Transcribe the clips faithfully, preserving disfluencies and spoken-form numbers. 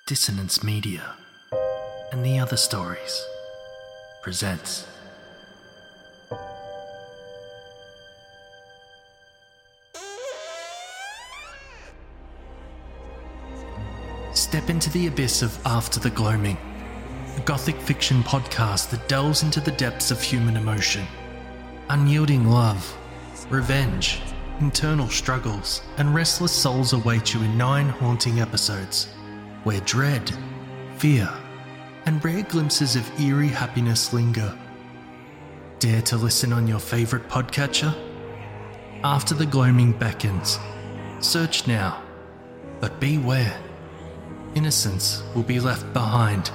Dissonance Media and the Other Stories presents Step into the abyss of After the Gloaming, a gothic fiction podcast that delves into the depths of human emotion, unyielding love, revenge, internal struggles, and restless souls await you in nine haunting episodes, where dread, fear, and rare glimpses of eerie happiness linger. Dare to listen on your favourite podcatcher? After the Gloaming beckons. Search now, but beware. Innocence will be left behind.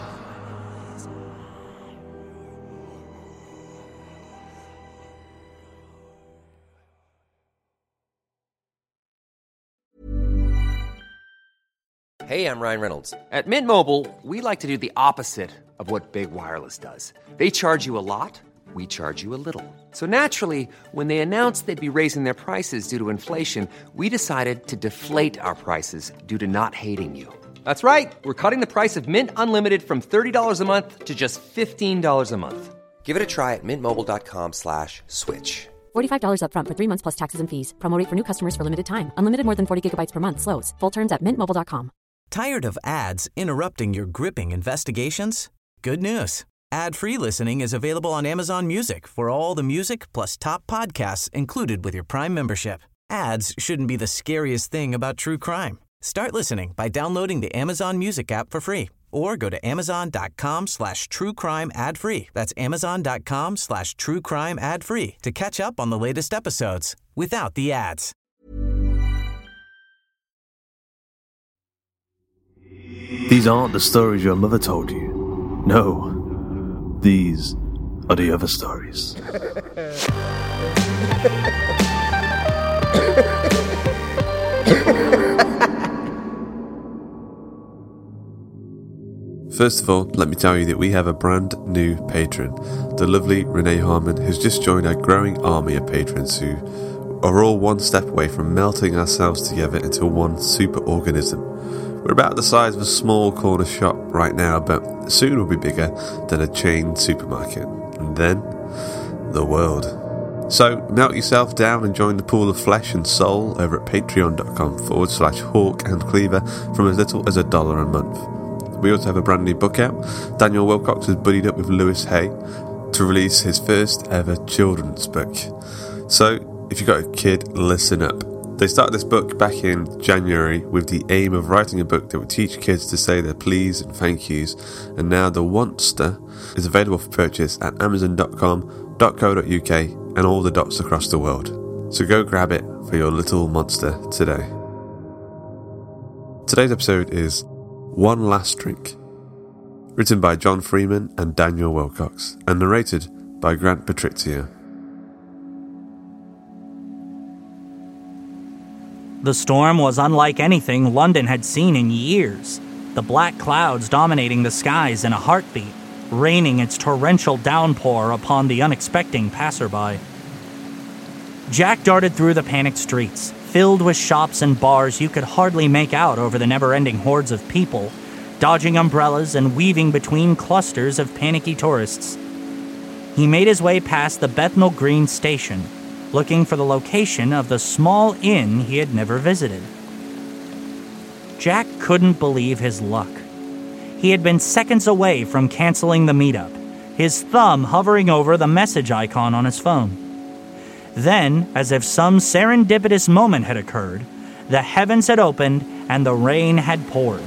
Hey, I'm Ryan Reynolds. At Mint Mobile, we like to do the opposite of what Big Wireless does. They charge you a lot, we charge you a little. So naturally, when they announced they'd be raising their prices due to inflation, we decided to deflate our prices due to not hating you. That's right. We're cutting the price of Mint Unlimited from thirty dollars a month to just fifteen dollars a month. Give it a try at mintmobile.com slash switch. forty-five dollars up front for three months plus taxes and fees. Promo rate for new customers for limited time. Unlimited more than forty gigabytes per month slows. Full terms at mint mobile dot com. Tired of ads interrupting your gripping investigations? Good news. Ad-free listening is available on Amazon Music for all the music plus top podcasts included with your Prime membership. Ads shouldn't be the scariest thing about true crime. Start listening by downloading the Amazon Music app for free or go to amazon.com slash true crime ad free. That's amazon.com slash true crime ad free to catch up on the latest episodes without the ads. These aren't the stories your mother told you. No, these are the other stories. First of all, let me tell you that we have a brand new patron, the lovely Renee Harmon, who's just joined our growing army of patrons who are all one step away from melting ourselves together into one super organism. We're about the size of a small corner shop right now, but soon we'll be bigger than a chain supermarket. And then, the world. So, melt yourself down and join the pool of flesh and soul over at patreon.com forward slash hawk and cleaver from as little as a dollar a month. We also have a brand new book out. Daniel Wilcox has buddied up with Lewis Hay to release his first ever children's book. So, if you've got a kid, listen up. They started this book back in January with the aim of writing a book that would teach kids to say their please and thank yous, and now the Wantster is available for purchase at amazon dot com, .co.uk and all the dots across the world. So go grab it for your little monster today. Today's episode is One Last Drink, written by John Freeman and Daniel Wilcox, and narrated by Grant Patrizio. The storm was unlike anything London had seen in years, the black clouds dominating the skies in a heartbeat, raining its torrential downpour upon the unexpecting passerby. Jack darted through the panicked streets, filled with shops and bars you could hardly make out over the never-ending hordes of people, dodging umbrellas and weaving between clusters of panicky tourists. He made his way past the Bethnal Green station, looking for the location of the small inn he had never visited. Jack couldn't believe his luck. He had been seconds away from canceling the meetup, his thumb hovering over the message icon on his phone. Then, as if some serendipitous moment had occurred, the heavens had opened and the rain had poured.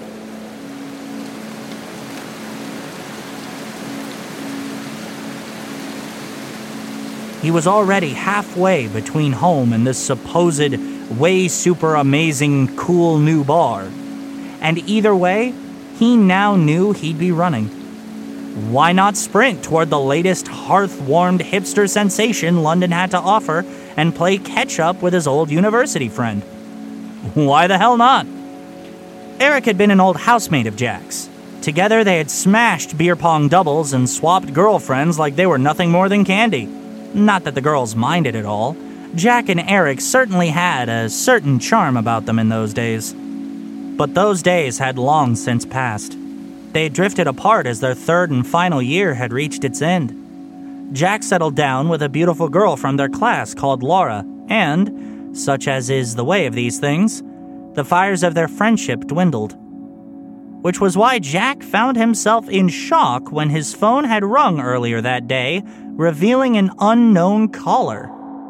He was already halfway between home and this supposed way super amazing cool new bar. And either way, he now knew he'd be running. Why not sprint toward the latest hearth-warmed hipster sensation London had to offer and play catch-up with his old university friend? Why the hell not? Eric had been an old housemate of Jack's. Together they had smashed beer pong doubles and swapped girlfriends like they were nothing more than candy. Not that the girls minded at all. Jack and Eric certainly had a certain charm about them in those days. But those days had long since passed. They had drifted apart as their third and final year had reached its end. Jack settled down with a beautiful girl from their class called Laura, and, such as is the way of these things, the fires of their friendship dwindled. Which was why Jack found himself in shock when his phone had rung earlier that day, revealing an unknown caller.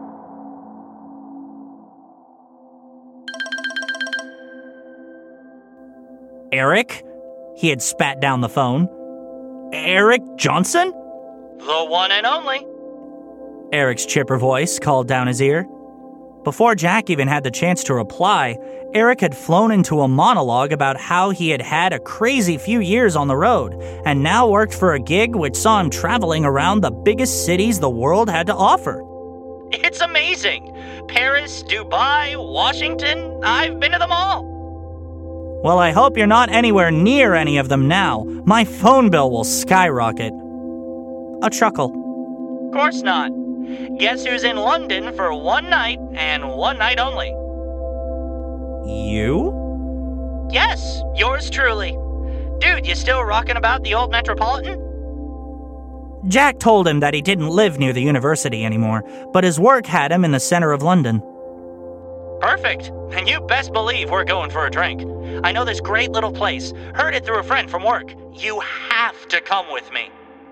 Eric? He had spat down the phone. Eric Johnson? The one and only. Eric's chipper voice called down his ear. Before Jack even had the chance to reply, Eric had flown into a monologue about how he had had a crazy few years on the road and now worked for a gig which saw him traveling around the biggest cities the world had to offer. It's amazing. Paris, Dubai, Washington, I've been to them all. Well, I hope you're not anywhere near any of them now. My phone bill will skyrocket. A chuckle. Of course not. Guess who's in London for one night and one night only? You? Yes, yours truly. Dude, you still rocking about the old Metropolitan? Jack told him that he didn't live near the university anymore, but his work had him in the center of London. Perfect. And you best believe we're going for a drink. I know this great little place. Heard it through a friend from work. You have to come with me.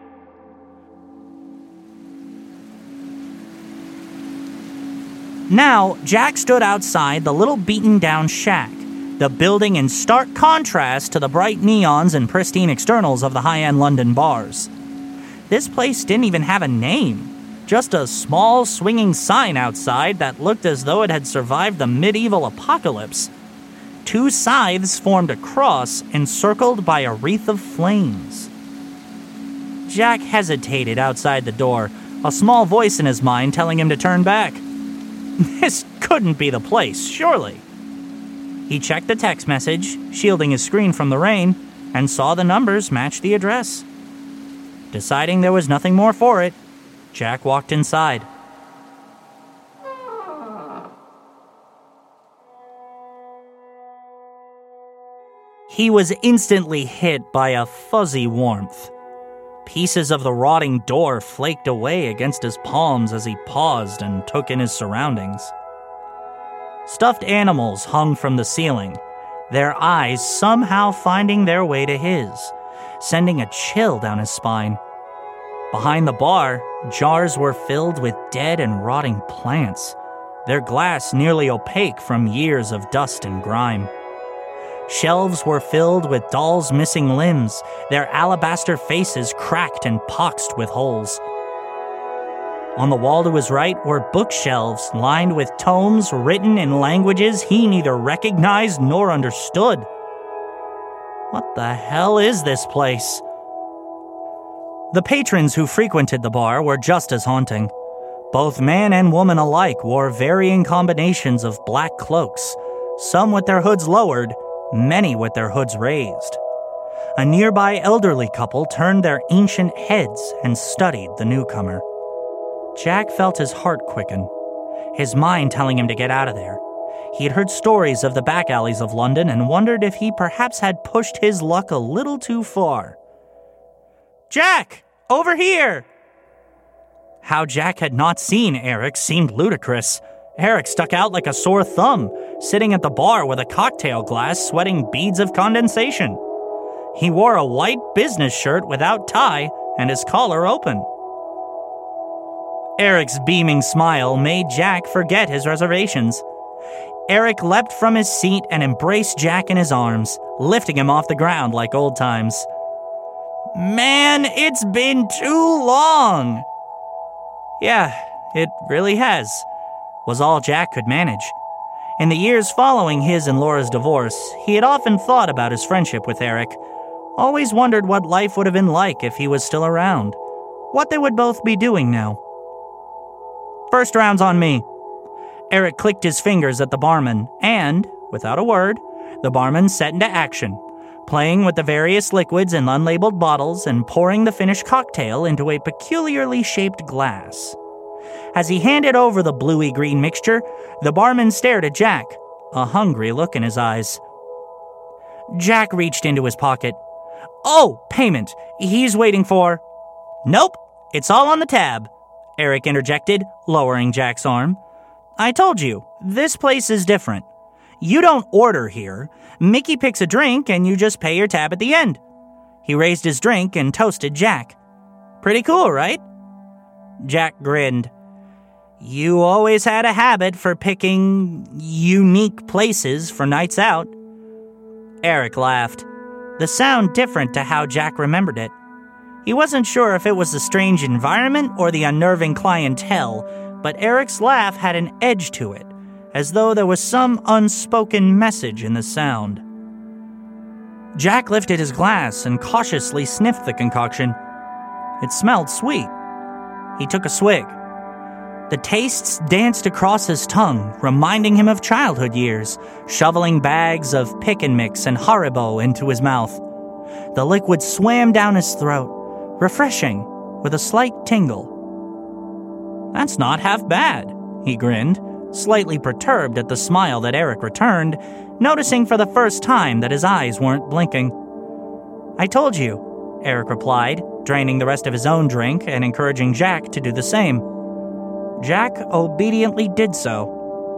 Now, Jack stood outside the little beaten-down shack, the building in stark contrast to the bright neons and pristine externals of the high-end London bars. This place didn't even have a name, just a small swinging sign outside that looked as though it had survived the medieval apocalypse. Two scythes formed a cross encircled by a wreath of flames. Jack hesitated outside the door, a small voice in his mind telling him to turn back. This couldn't be the place, surely. He checked the text message, shielding his screen from the rain, and saw the numbers match the address. Deciding there was nothing more for it, Jack walked inside. He was instantly hit by a fuzzy warmth. Pieces of the rotting door flaked away against his palms as he paused and took in his surroundings. Stuffed animals hung from the ceiling, their eyes somehow finding their way to his, sending a chill down his spine. Behind the bar, jars were filled with dead and rotting plants, their glass nearly opaque from years of dust and grime. Shelves were filled with dolls missing limbs, their alabaster faces cracked and poxed with holes. On the wall to his right were bookshelves lined with tomes written in languages he neither recognized nor understood. What the hell is this place? The patrons who frequented the bar were just as haunting. Both man and woman alike wore varying combinations of black cloaks, some with their hoods lowered, many with their hoods raised. A nearby elderly couple turned their ancient heads and studied the newcomer. Jack felt his heart quicken, his mind telling him to get out of there. He had heard stories of the back alleys of London and wondered if he perhaps had pushed his luck a little too far. Jack! Over here! How Jack had not seen Eric seemed ludicrous. Eric stuck out like a sore thumb, sitting at the bar with a cocktail glass sweating beads of condensation. He wore a white business shirt without tie and his collar open. Eric's beaming smile made Jack forget his reservations. Eric leapt from his seat and embraced Jack in his arms, lifting him off the ground like old times. Man, it's been too long! Yeah, it really has, was all Jack could manage. In the years following his and Laura's divorce, he had often thought about his friendship with Eric, always wondered what life would have been like if he was still around, what they would both be doing now. First round's on me. Eric clicked his fingers at the barman, and, without a word, the barman set into action, playing with the various liquids in unlabeled bottles and pouring the finished cocktail into a peculiarly shaped glass. As he handed over the bluey-green mixture, the barman stared at Jack, a hungry look in his eyes. Jack reached into his pocket. "Oh, payment. He's waiting for..." "Nope, it's all on the tab," Eric interjected, lowering Jack's arm. "I told you, this place is different. You don't order here. Mickey picks a drink and you just pay your tab at the end." He raised his drink and toasted Jack. "Pretty cool, right?" Jack grinned. "You always had a habit for picking unique places for nights out." Eric laughed, the sound different to how Jack remembered it. He wasn't sure if it was the strange environment or the unnerving clientele, but Eric's laugh had an edge to it, as though there was some unspoken message in the sound. Jack lifted his glass and cautiously sniffed the concoction. It smelled sweet. He took a swig. The tastes danced across his tongue, reminding him of childhood years, shoveling bags of Pick and Mix and Haribo into his mouth. The liquid swam down his throat, refreshing, with a slight tingle. "That's not half bad," he grinned, slightly perturbed at the smile that Eric returned, noticing for the first time that his eyes weren't blinking. "I told you," Eric replied, draining the rest of his own drink and encouraging Jack to do the same. Jack obediently did so.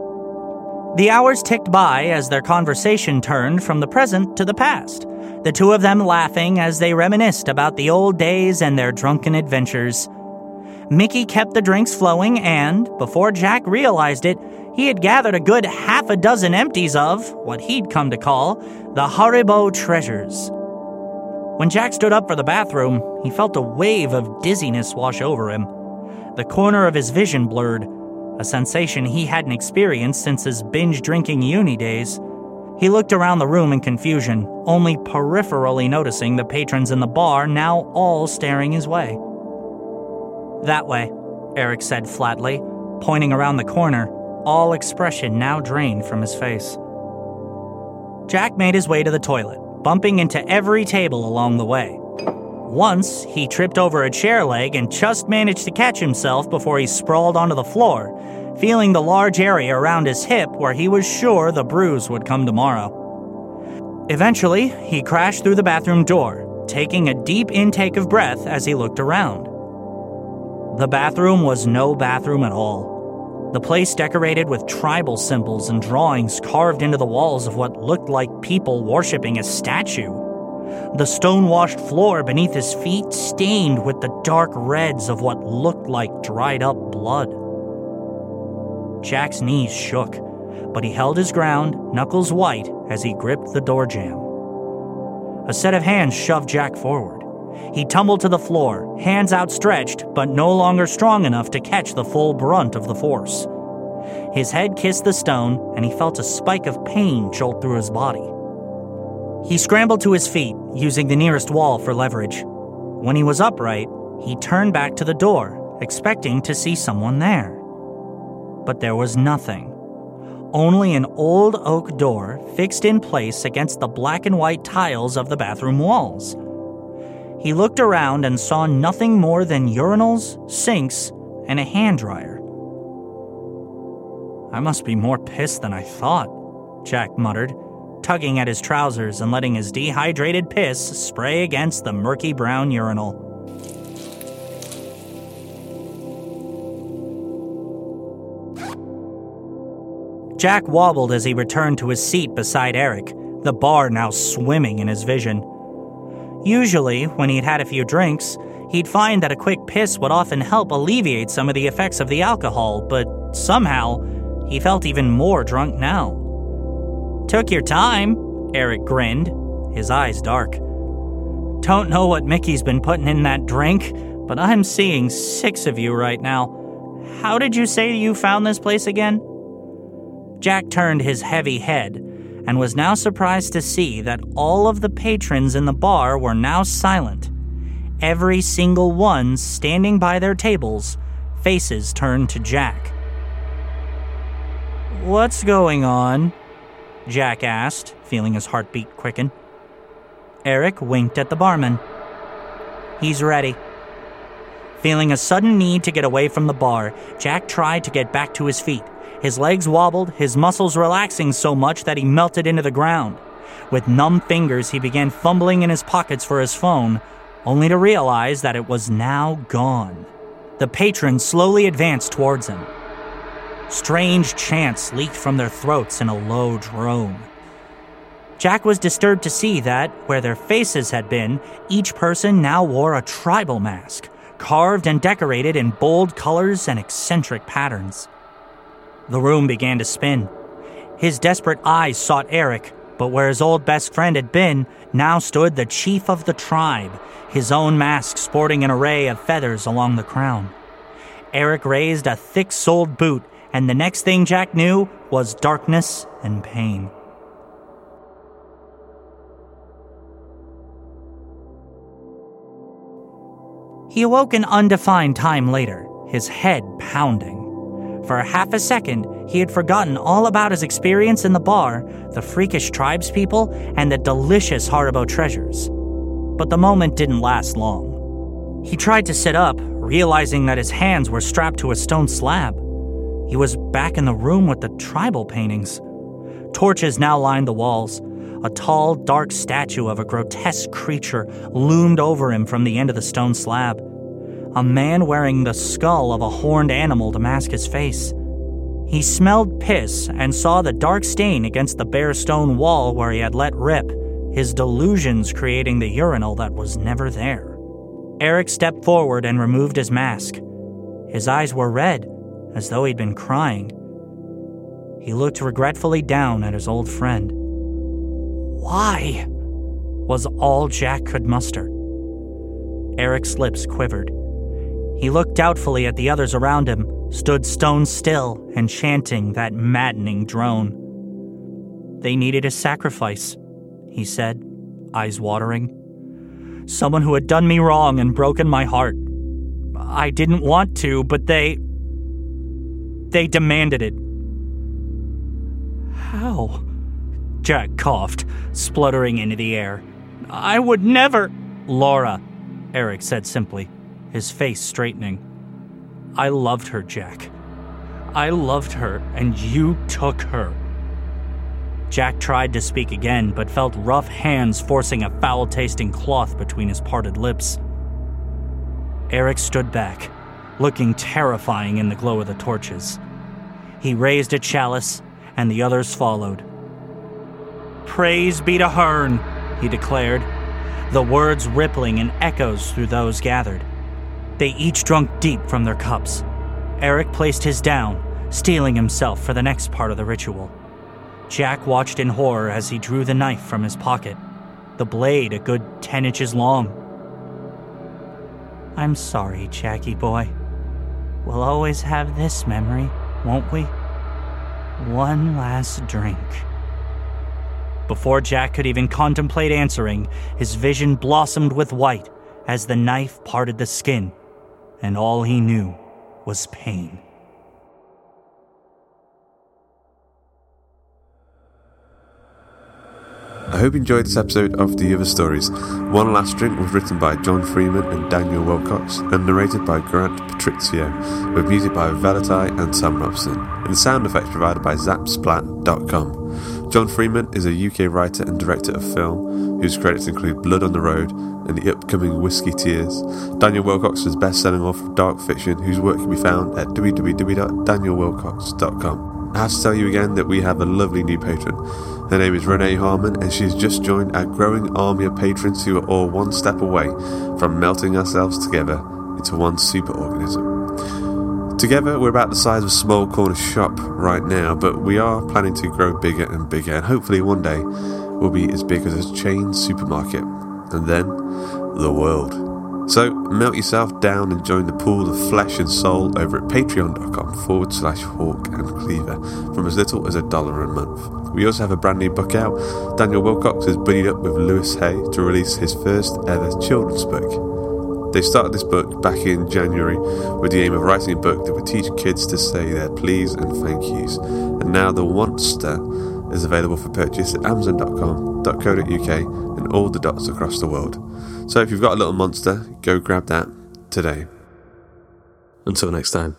The hours ticked by as their conversation turned from the present to the past, the two of them laughing as they reminisced about the old days and their drunken adventures. Mickey kept the drinks flowing and, before Jack realized it, he had gathered a good half a dozen empties of, what he'd come to call, the Haribo treasures. When Jack stood up for the bathroom, he felt a wave of dizziness wash over him. The corner of his vision blurred, a sensation he hadn't experienced since his binge-drinking uni days. He looked around the room in confusion, only peripherally noticing the patrons in the bar now all staring his way. "That way," Eric said flatly, pointing around the corner, all expression now drained from his face. Jack made his way to the toilet, bumping into every table along the way. Once, he tripped over a chair leg and just managed to catch himself before he sprawled onto the floor, feeling the large area around his hip where he was sure the bruise would come tomorrow. Eventually, he crashed through the bathroom door, taking a deep intake of breath as he looked around. The bathroom was no bathroom at all. The place decorated with tribal symbols and drawings carved into the walls of what looked like people worshipping a statue. The stone-washed floor beneath his feet stained with the dark reds of what looked like dried-up blood. Jack's knees shook, but he held his ground, knuckles white, as he gripped the door jamb. A set of hands shoved Jack forward. He tumbled to the floor, hands outstretched, but no longer strong enough to catch the full brunt of the force. His head kissed the stone, and he felt a spike of pain jolt through his body. He scrambled to his feet, using the nearest wall for leverage. When he was upright, he turned back to the door, expecting to see someone there. But there was nothing. Only an old oak door fixed in place against the black and white tiles of the bathroom walls. He looked around and saw nothing more than urinals, sinks, and a hand dryer. "I must be more pissed than I thought," Jack muttered, tugging at his trousers and letting his dehydrated piss spray against the murky brown urinal. Jack wobbled as he returned to his seat beside Eric, the bar now swimming in his vision. Usually, when he'd had a few drinks, he'd find that a quick piss would often help alleviate some of the effects of the alcohol, but somehow, he felt even more drunk now. "Took your time," Eric grinned, his eyes dark. "Don't know what Mickey's been putting in that drink, but I'm seeing six of you right now. How did you say you found this place again?" Jack turned his heavy head and was now surprised to see that all of the patrons in the bar were now silent, every single one standing by their tables, faces turned to Jack. "What's going on?" Jack asked, feeling his heartbeat quicken. Eric winked at the barman. "He's ready." Feeling a sudden need to get away from the bar, Jack tried to get back to his feet. His legs wobbled, his muscles relaxing so much that he melted into the ground. With numb fingers, he began fumbling in his pockets for his phone, only to realize that it was now gone. The patron slowly advanced towards him. Strange chants leaked from their throats in a low drone. Jack was disturbed to see that, where their faces had been, each person now wore a tribal mask, carved and decorated in bold colors and eccentric patterns. The room began to spin. His desperate eyes sought Eric, but where his old best friend had been, now stood the chief of the tribe, his own mask sporting an array of feathers along the crown. Eric raised a thick-soled boot, and the next thing Jack knew was darkness and pain. He awoke an undefined time later, his head pounding. For half a second, he had forgotten all about his experience in the bar, the freakish tribespeople, and the delicious Haribo treasures. But the moment didn't last long. He tried to sit up, realizing that his hands were strapped to a stone slab. He was back in the room with the tribal paintings. Torches now lined the walls. A tall, dark statue of a grotesque creature loomed over him from the end of the stone slab. A man wearing the skull of a horned animal to mask his face. He smelled piss and saw the dark stain against the bare stone wall where he had let rip, his delusions creating the urinal that was never there. Eric stepped forward and removed his mask. His eyes were red, as though he'd been crying. He looked regretfully down at his old friend. "Why?" was all Jack could muster. Eric's lips quivered. He looked doubtfully at the others around him, stood stone still and chanting that maddening drone. "They needed a sacrifice," he said, eyes watering. "Someone who had done me wrong and broken my heart. I didn't want to, but they... they demanded it." "How?" Jack coughed, spluttering into the air. "I would never..." "Laura," Eric said simply, his face straightening. "I loved her, Jack. I loved her, and you took her." Jack tried to speak again, but felt rough hands forcing a foul-tasting cloth between his parted lips. Eric stood back, looking terrifying in the glow of the torches. He raised a chalice, and the others followed. "Praise be to Hearn," he declared, the words rippling in echoes through those gathered. They each drank deep from their cups. Eric placed his down, steeling himself for the next part of the ritual. Jack watched in horror as he drew the knife from his pocket, the blade a good ten inches long. "I'm sorry, Jackie boy. We'll always have this memory, won't we? One last drink." Before Jack could even contemplate answering, his vision blossomed with white as the knife parted the skin, and all he knew was pain. I hope you enjoyed this episode of The Other Stories. One Last Drink was written by John Freeman and Daniel Wilcox and narrated by Grant Patrizio, with music by Velatai and Sam Robson, and sound effects provided by zap splat dot com. John Freeman is a U K writer and director of film, whose credits include Blood on the Road and the upcoming Whiskey Tears. Daniel Wilcox is best-selling author of dark fiction, whose work can be found at w w w dot daniel wilcox dot com. I have to tell you again that we have a lovely new patron. Her name is Renee Harmon, and she's just joined our growing army of patrons who are all one step away from melting ourselves together into one superorganism. Together, we're about the size of a small corner shop right now, but we are planning to grow bigger and bigger, and hopefully one day we'll be as big as a chain supermarket, and then the world. So melt yourself down and join the pool of flesh and soul over at patreon.com forward slash hawk and cleaver from as little as a dollar a month. We also have a brand new book out. Daniel Wilcox has buddied up with Lewis Hay to release his first ever children's book. They started this book back in January with the aim of writing a book that would teach kids to say their please and thank yous. And now the Wantster is available for purchase at amazon dot com, .co.uk and all the dots across the world. So if you've got a little monster, go grab that today. Until next time.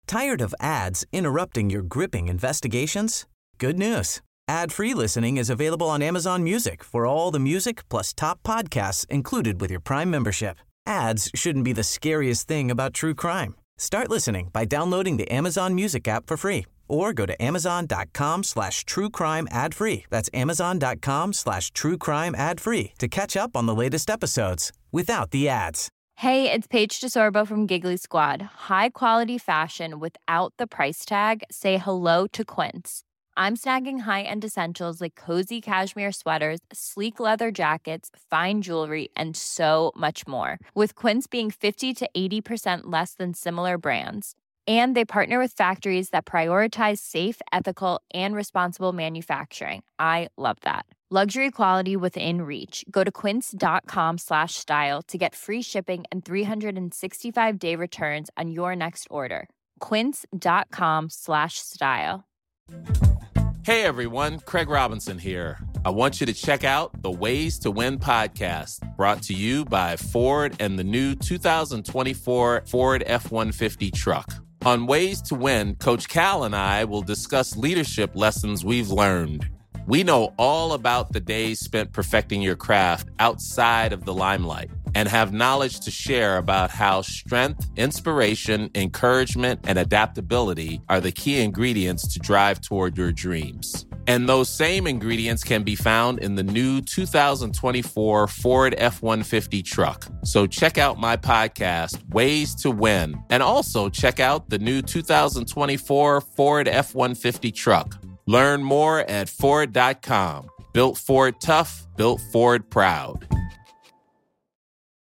Tired of ads interrupting your gripping investigations? Good news. Ad-free listening is available on Amazon Music for all the music plus top podcasts included with your Prime membership. Ads shouldn't be the scariest thing about true crime. Start listening by downloading the Amazon Music app for free or go to amazon.com slash true crime ad free. That's amazon.com slash true crime ad free to catch up on the latest episodes without the ads. Hey, it's Paige DeSorbo from Giggly Squad. High quality fashion without the price tag. Say hello to Quince. I'm snagging high-end essentials like cozy cashmere sweaters, sleek leather jackets, fine jewelry, and so much more. With Quince being fifty to eighty percent less than similar brands. And they partner with factories that prioritize safe, ethical, and responsible manufacturing. I love that. Luxury quality within reach. Go to quince.com slash style to get free shipping and three sixty-five day returns on your next order. Quince.com slash style. Hey everyone, Craig Robinson here. I want you to check out the Ways to Win podcast, brought to you by Ford and the new two thousand twenty-four Ford F one fifty truck. On Ways to Win, Coach Cal and I will discuss leadership lessons we've learned. We know all about the days spent perfecting your craft outside of the limelight and have knowledge to share about how strength, inspiration, encouragement, and adaptability are the key ingredients to drive toward your dreams. And those same ingredients can be found in the new two thousand twenty-four Ford F one fifty truck. So check out my podcast, Ways to Win, and also check out the new two thousand twenty-four Ford F one fifty truck. Learn more at Ford dot com. Built Ford tough, built Ford proud.